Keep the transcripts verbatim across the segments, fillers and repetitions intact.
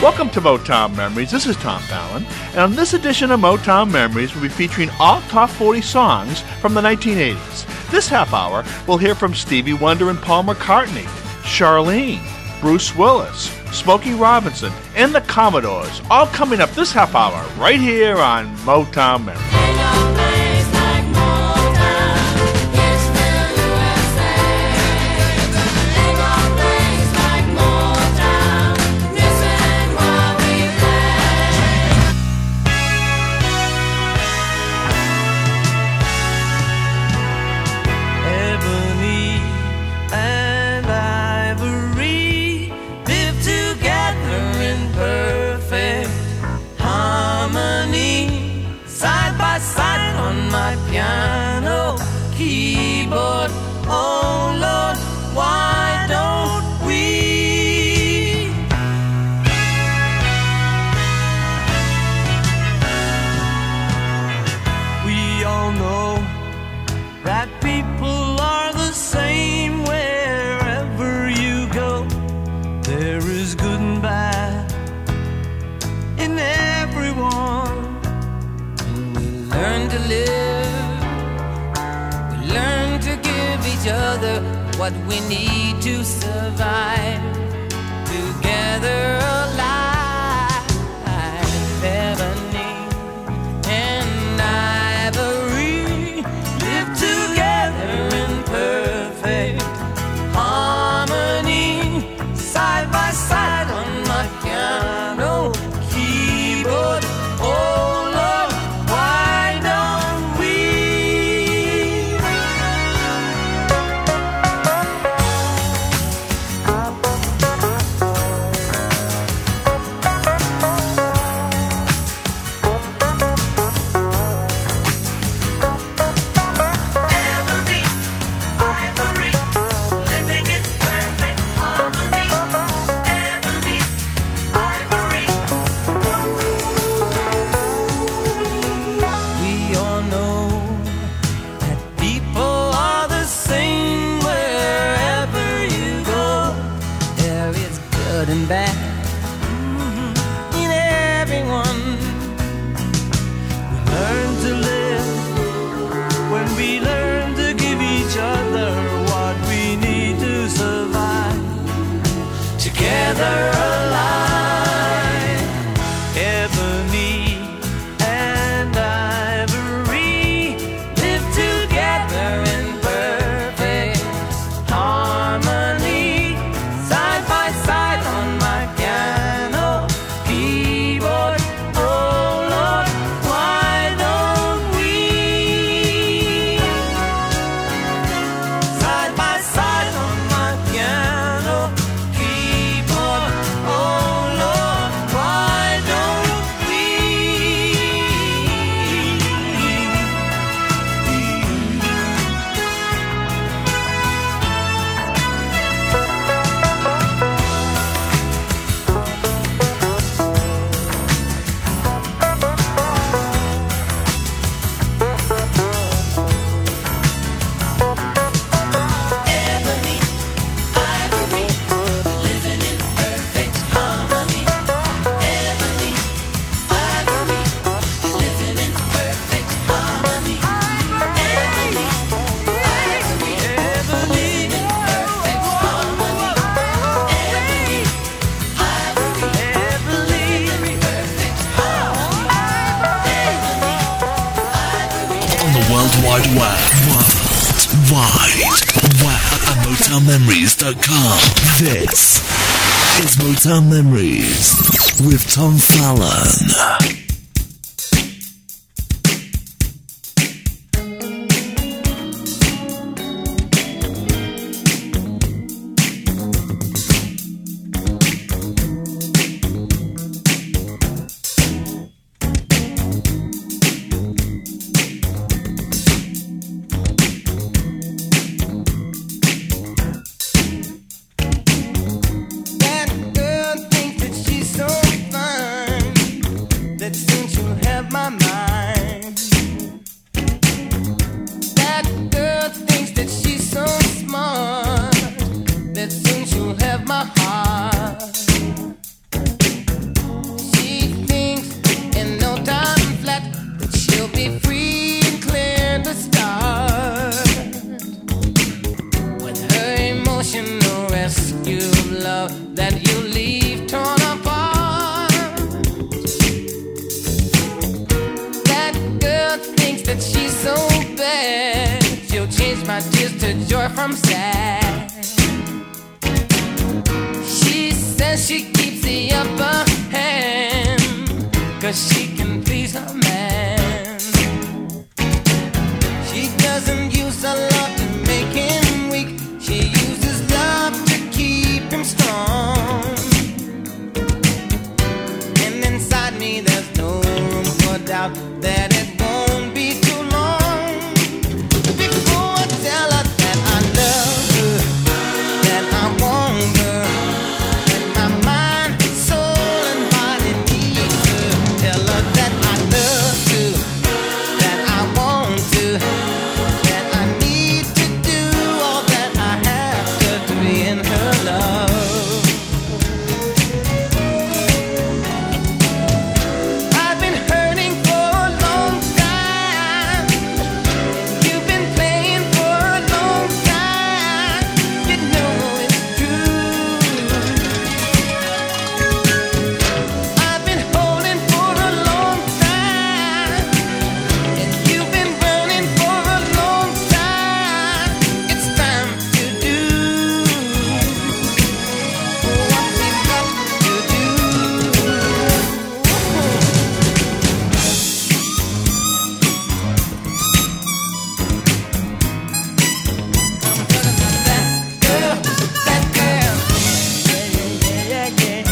Welcome to Motown Memories. This is Tom Fallon, and on this edition of Motown Memories, we'll be featuring all top forty songs from the nineteen eighties. This half hour, we'll hear from Stevie Wonder and Paul McCartney, Charlene, Bruce Willis, Smokey Robinson, and the Commodores, all coming up this half hour right here on Motown Memories. Piano, keyboard, oh Lord, why don't we? We all know that people are the same wherever you go. There is good and bad in everyone, and we learn to live. Learn to give each other what we need to survive. Together alive, ebony and ivory live together in perfect harmony, side by side on my piano keyboard. Oh Lord, why don't we? Together alive, ebony and ivory live together in perfect harmony, side by side on my piano keyboard. Oh Lord, why don't we? Side by side on my piano. Wide Web, World Wide Web at Motown Memories dot com. This is Motown Memories with Tom Fallon. That girl thinks that she's so fine. free and clear to start. With her emotional rescue of love that you leave torn apart. That girl thinks that she's so bad, she'll change my tears to joy from sad. She says she keeps the upper hand, 'cause she can please her man. She doesn't use her love to make him weak, she uses love to keep him strong. And inside me there's no room for doubt that it won't be too long before I tell her that I love her, that I want her, that my mind, soul and body need her. Tell her that I love her, that I want to, that I need to do all that I have to to be in her love. I've been hurting for a long time, you've been playing for a long time, you know it's true. I've been holding for a long time, and you've been running for a long time. It's time to do what we've got to do. That girl, that girl, yeah, yeah, yeah, yeah.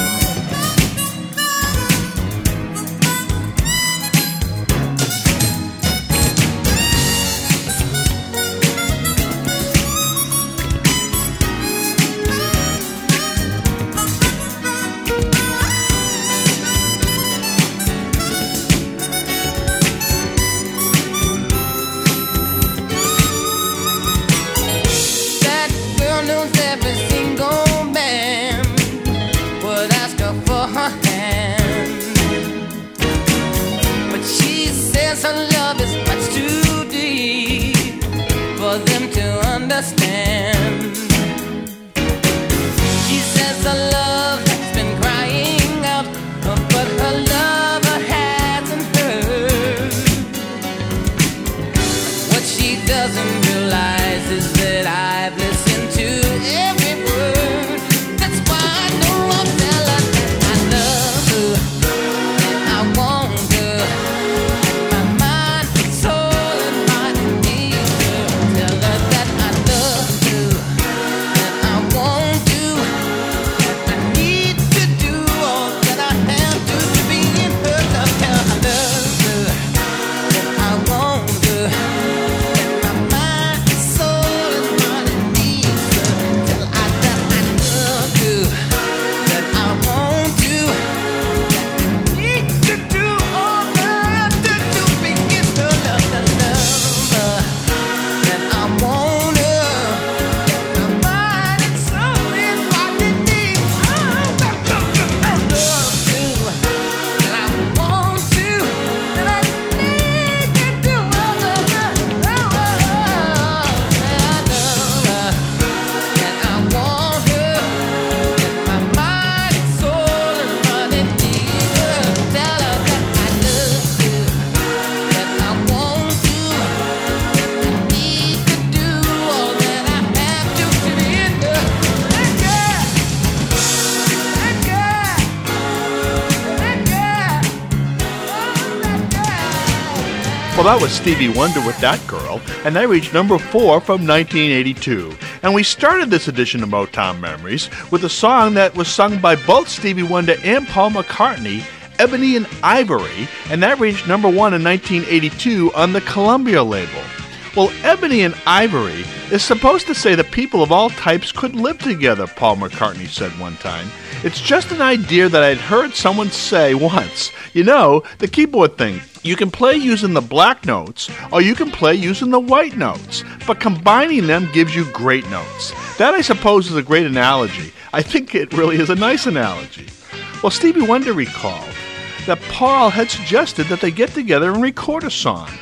That girl knows every single man would ask her for her hand, but she says her love is much too deep for them to understand. She says her love has been crying out, but her lover hasn't heard. What she doesn't realize is that I've listened to every word. That's why I know I'll tell her that I love her, that I want her, that my mind, soul and body need her. Tell her that I love her, that I want to, that I need to do all that I have to to be in her love. Tell her I love her, that I want her, that my mind, soul and body need her. Tell her I- that I love her, that I want to, that I need to do all that I have to to be in her love. I love her, that I want her, that my mind and soul and body need her. I love her, that I want to, that I need to do all that I have to. I love her, that I want her, that my mind and soul and body need her. Tell her that I love her, that I want to, that I need to do all that I have to to be in her. That girl, that girl, that girl, oh that girl. Well, that was Stevie Wonder with That Girl, and they reached number four from nineteen eighty-two. And we started this edition of Motown Memories with a song that was sung by both Stevie Wonder and Paul McCartney, Ebony and Ivory, and that reached number one in nineteen eighty-two on the Columbia label. Well, Ebony and Ivory is supposed to say that people of all types could live together, Paul McCartney said one time. It's just an idea that I'd heard someone say once. You know, the keyboard thing. You can play using the black notes, or you can play using the white notes, but combining them gives you great notes. That, I suppose, is a great analogy. I think it really is a nice analogy. Well, Stevie Wonder recalled that Paul had suggested that they get together and record a song.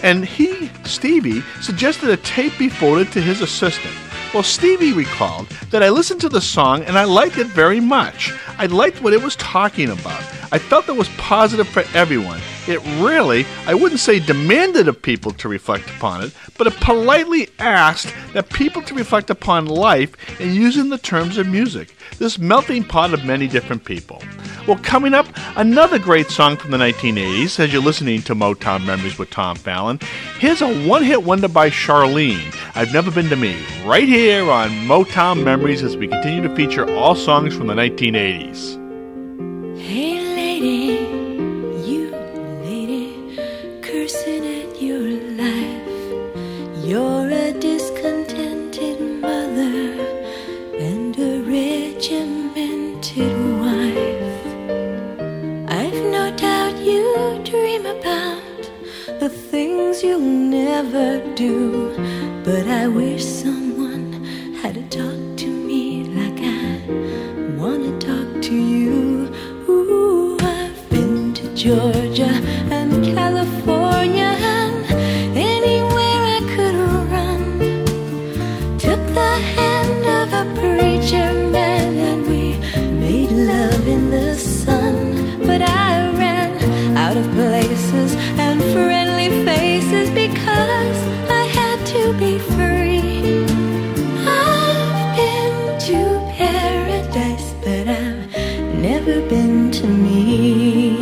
and he, Stevie, suggested a tape be forwarded to his assistant. Well, Stevie recalled that I listened to the song and I liked it very much. I liked what it was talking about. I felt it was positive for everyone. It really, I wouldn't say demanded of people to reflect upon it, but it politely asked that people to reflect upon life and using the terms of music, this melting pot of many different people. Well, coming up, another great song from the nineteen eighties as you're listening to Motown Memories with Tom Fallon. Here's a one-hit wonder by Charlene, I've Never Been to Me, right here on Motown Memories as we continue to feature all songs from the nineteen eighties. Hey lady, you lady, cursing at your life. You're a discontented mother and a regimented wife. I've no doubt you dream about the things you'll never do, but I wish someone had to talk to me like I wanna talk to you. Ooh, I've been to Georgia and California and anywhere I could run. Took the hand of a preacher man and we made love in the sun. But I ran out of places and friendly faces because I had to be free. I've been to paradise, but I've never been to me.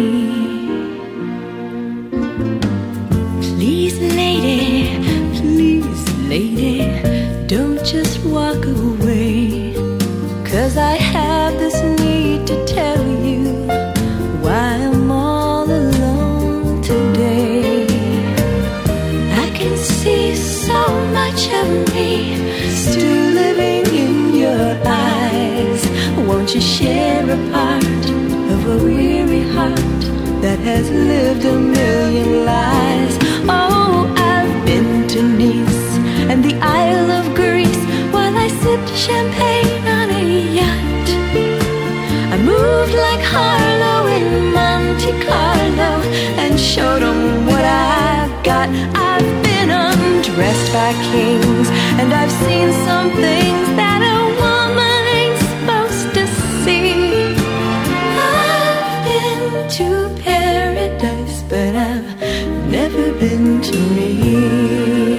Please, lady, please, lady, don't just walk away, 'cause I have this need to tell you why I'm all alone today. I can see so much of me still living in your eyes. Won't you share a part of a weary heart that has lived a million lives? Oh, I've been to Nice and the Isle of Greece while I sipped champagne on a yacht. I moved like Harlow in Monte Carlo and showed them what I've got. I've been undressed by kings and I've seen some things that a woman ain't supposed to see. I've been to paradise, but I've never been to me.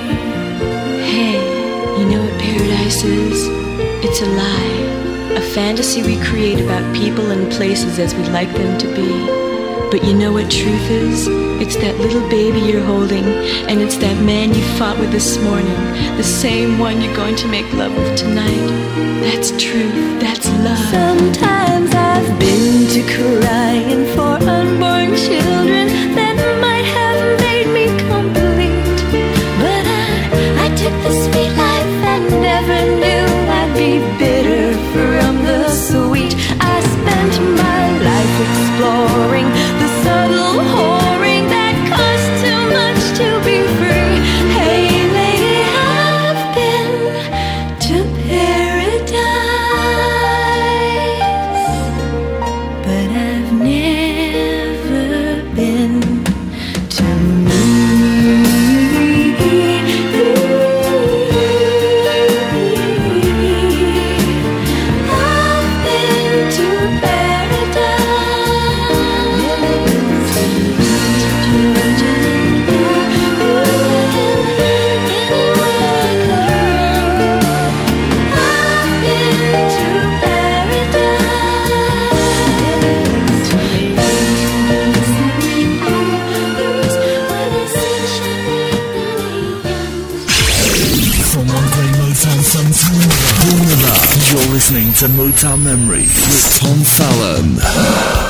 Hey, you know what paradise is? It's a lie, a fantasy we create about people and places as we'd like them to be. But you know what truth is? It's that little baby you're holding, and it's that man you fought with this morning, the same one you're going to make love with tonight. That's truth, that's love. Sometimes I've been to crying for unborn children that might have made me complete. But I, I took the sweet life and never knew I'd be bitter from the sweet. I spent my life exploring the subtle whoring that costs too much to be free. Hey lady, I've been to paradise, but I've never been to me. I've been to paradise. From one great Motown song to another, you're listening to Motown Memories with Tom Fallon.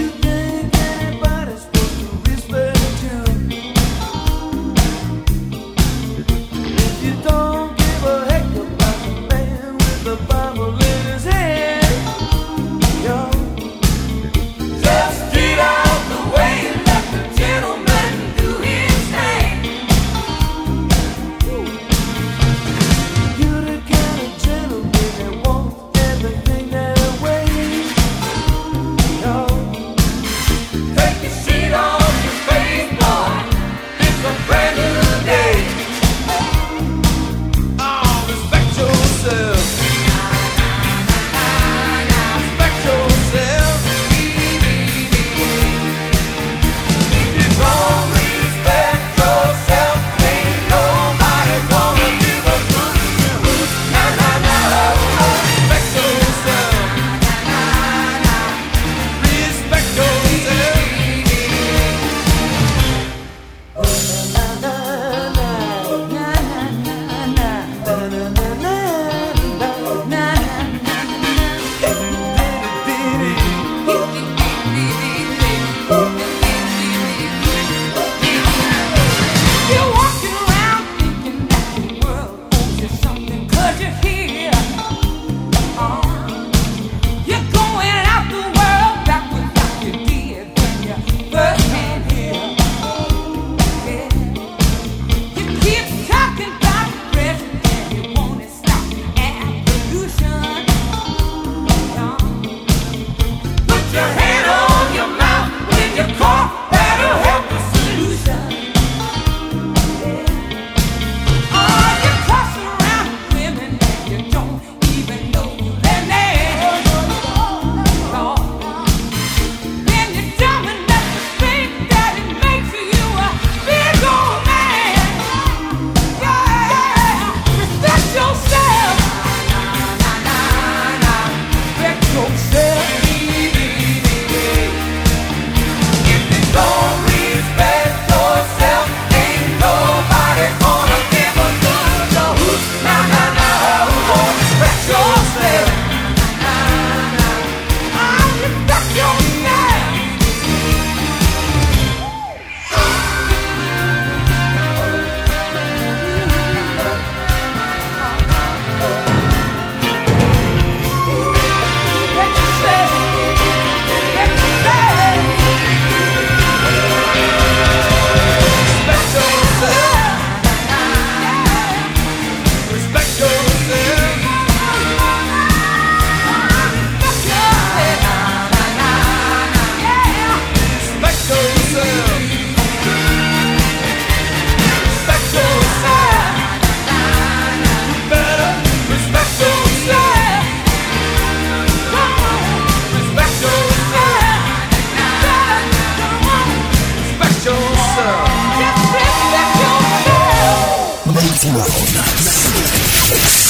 Anybody's supposed to respect you.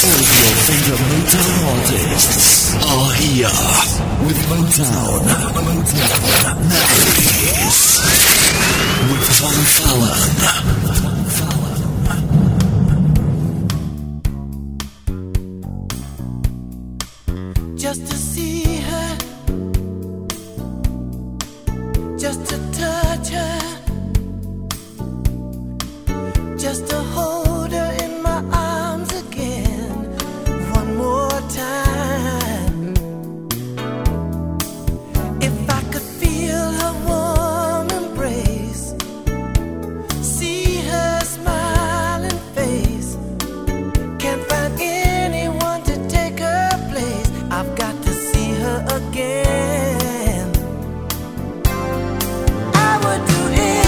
All of your favorite Motown artists are here with Motown, Motown Memories with Tom Fallon. Tom Fallon. Just to see her, just to touch her, just to hold her in my arms again one more time. If I could feel her warm embrace, see her smiling face, can't find anyone to take her place. I've got to see her again. I would do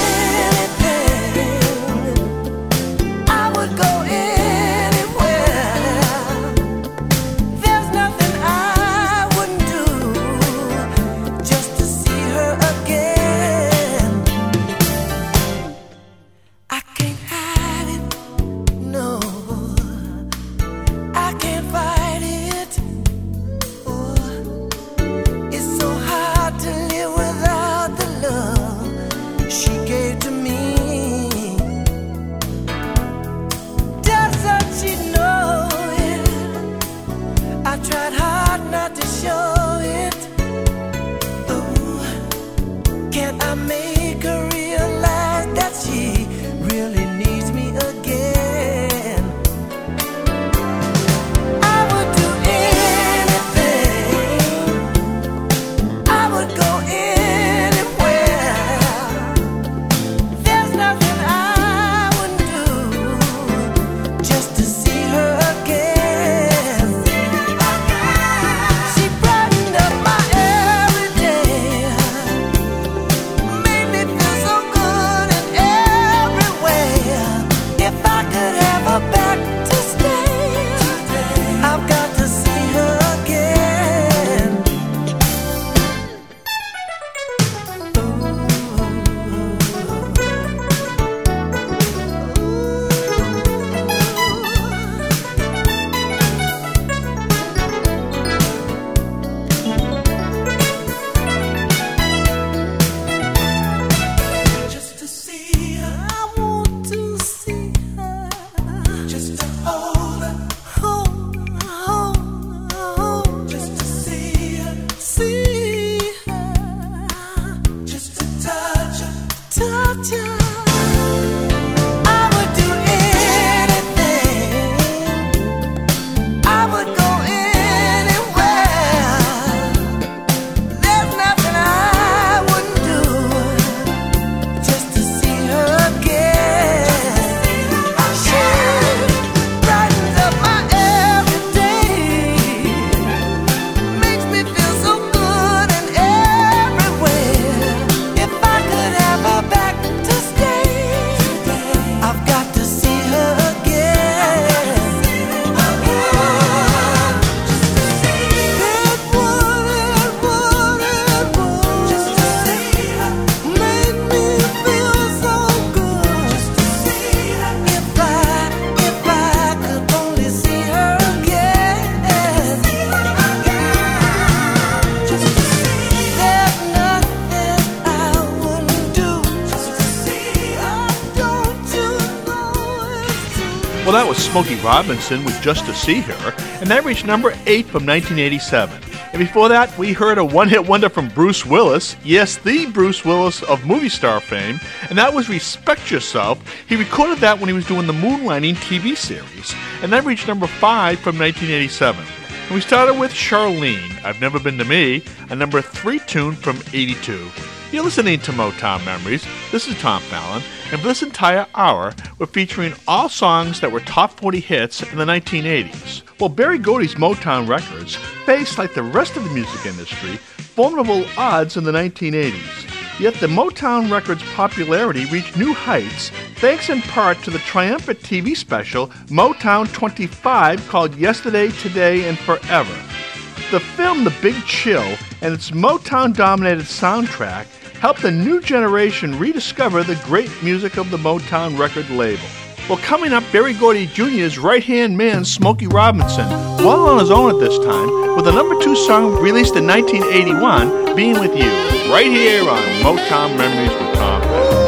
Well, that was Smokey Robinson with Just to See Her, and that reached number eight from nineteen eighty-seven. And before that, we heard a one-hit wonder from Bruce Willis, yes, the Bruce Willis of movie star fame, and that was Respect Yourself. He recorded that when he was doing the Moonlighting T V series, and that reached number five from nineteen eighty-seven. And we started with Charlene, I've Never Been to Me, a number three tune from eighty-two. You're listening to Motown Memories. This is Tom Fallon, and for this entire hour, we're featuring all songs that were top forty hits in the nineteen eighties. Well, Berry Gordy's Motown Records faced, like the rest of the music industry, formidable odds in the nineteen eighties. Yet the Motown Records' popularity reached new heights thanks in part to the triumphant T V special Motown twenty-five called Yesterday, Today, and Forever. The film The Big Chill and its Motown-dominated soundtrack helped the new generation rediscover the great music of the Motown record label. Well, coming up, Berry Gordy Junior's right-hand man, Smokey Robinson, well on his own at this time, with a number two song released in nineteen eighty-one, Being With You, right here on Motown Memories with Tom Fallon.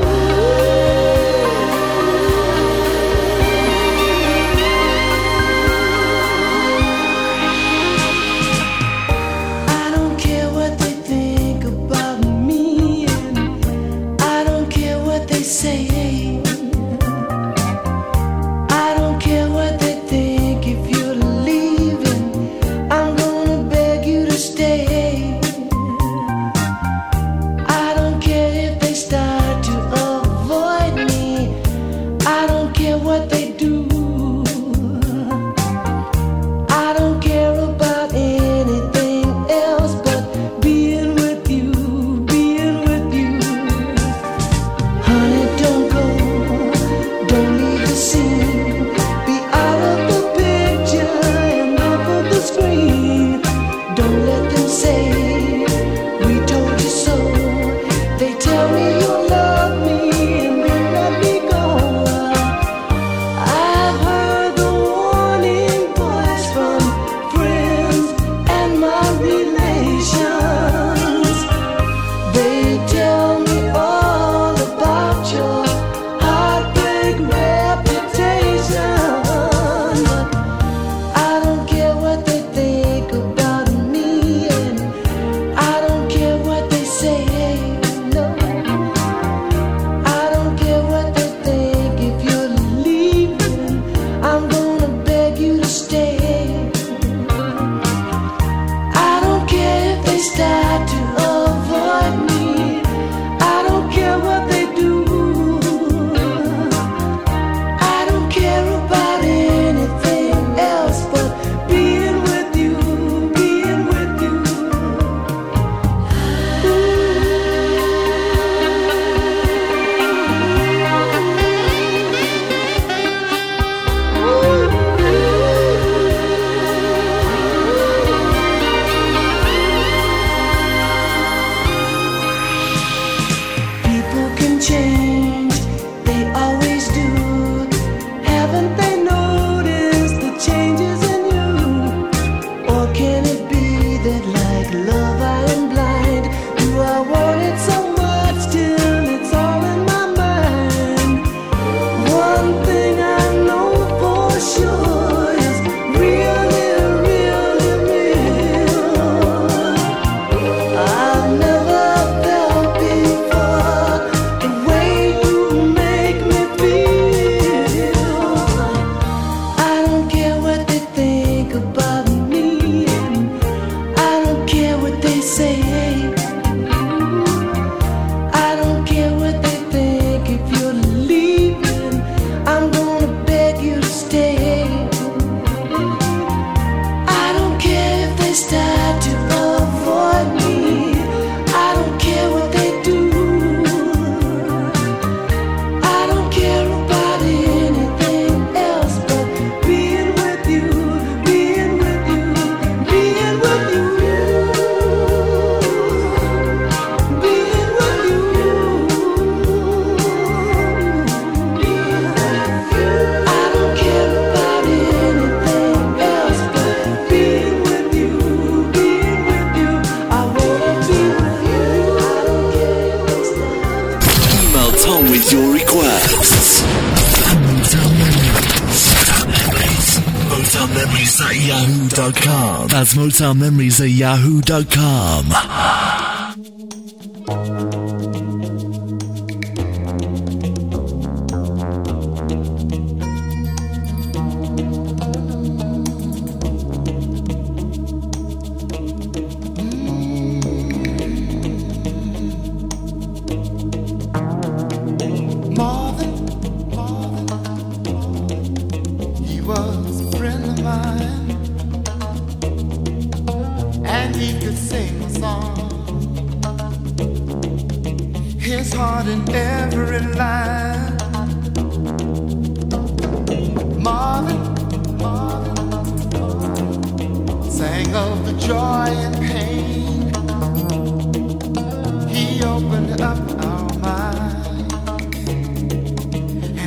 yahoo dot com. That's Motown Memories at yahoo dot com.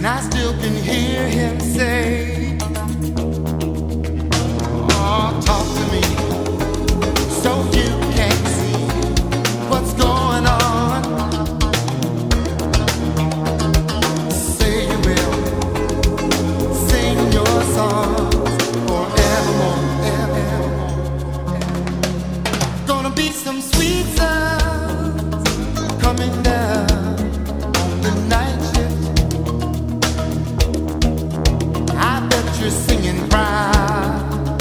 And I still can hear him say, oh, talk to me so you can see what's going on. Say you will sing your songs forevermore, evermore. Gonna be some sweet sounds coming down on the night shift. I bet you're singing proud.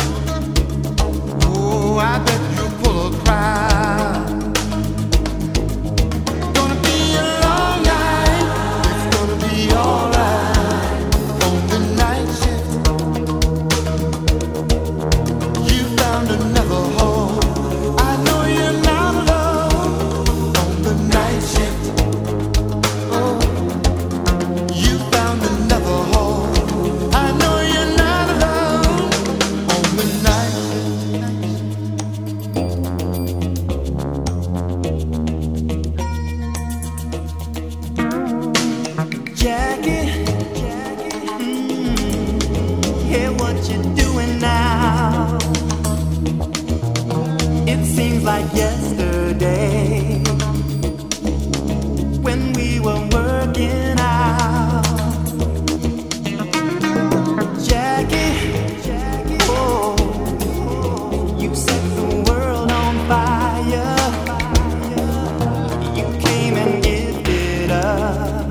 Oh, I bet you pull a crowd. Gonna be a long night. It's gonna be alright on the night shift. You found another home. I know you're not alone on the night shift. Oh, you found another home. I know you're not alone on the night shift. Jackie, mm, hear what you're doing now. It seems like yesterday when we were working out. Jackie, oh, you set the world on fire. You came and gifted us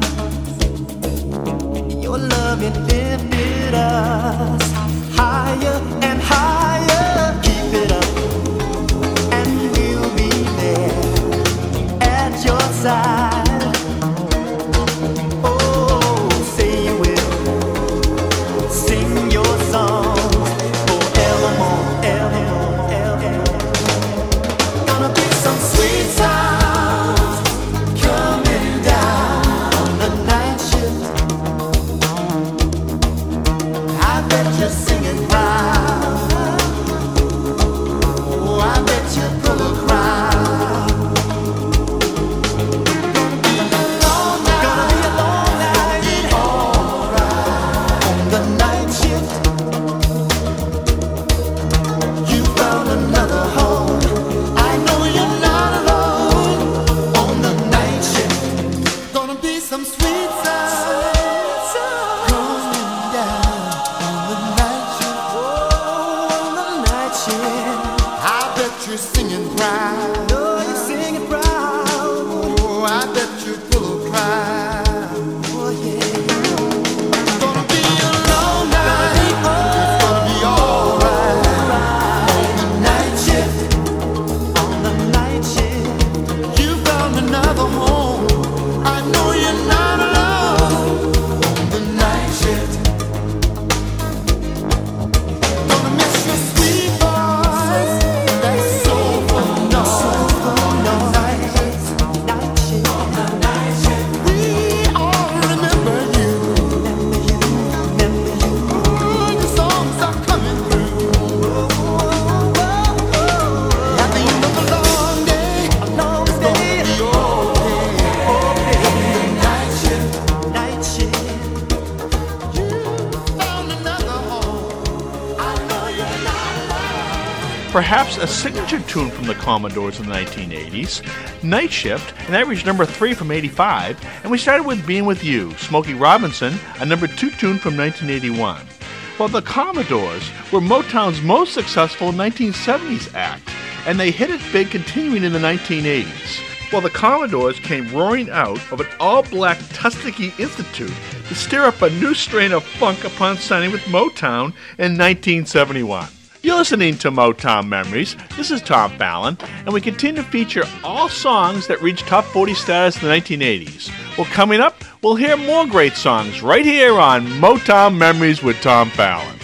your love, it lifted us higher and higher. Keep it up, and we'll be there at your side. Oh, say you will sing your songs forevermore, evermore, evermore. Gonna be some sweet sounds coming down on the night shift. I bet you're singing proud. Oh, I bet you pull a crowd. Gonna be a long night. Gonna be a long night. Alright on the night shift. You found another home. I know you're not alone on the night shift. Gonna be some sweet sounds coming down on the night shift. Oh, on the night shift. I bet you're singing proud. Oh, you're singing proud. Oh, I bet you're full of pride. Oh, yeah. Gonna be a long night. It's gonna be alright on the night shift. On the night shift. You found another home. I know you're not alone on the night shift. Gonna miss your sweet voice, that soulful noise on the night shift. Night shift. On the night shift. We all remember you. Remember you. Ooh, your songs are coming through. At the end of a long day, a long day, it's gonna be okay. On the night shift. Night shift. You found another home. I know you're not alone. Perhaps a signature tune from the Commodores in the nineteen eighties, Night Shift, an average number three from eighty-five, and we started with Being With You, Smokey Robinson, a number two tune from nineteen eighty-one. Well, the Commodores were Motown's most successful nineteen seventies act, and they hit it big continuing in the nineteen eighties. Well, the Commodores came roaring out of an all-black Tuskegee Institute to stir up a new strain of funk upon signing with Motown in nineteen seventy-one. You're listening to Motown Memories. This is Tom Fallon, and we continue to feature all songs that reached top forty status in the nineteen eighties. Well, coming up, we'll hear more great songs right here on Motown Memories with Tom Fallon.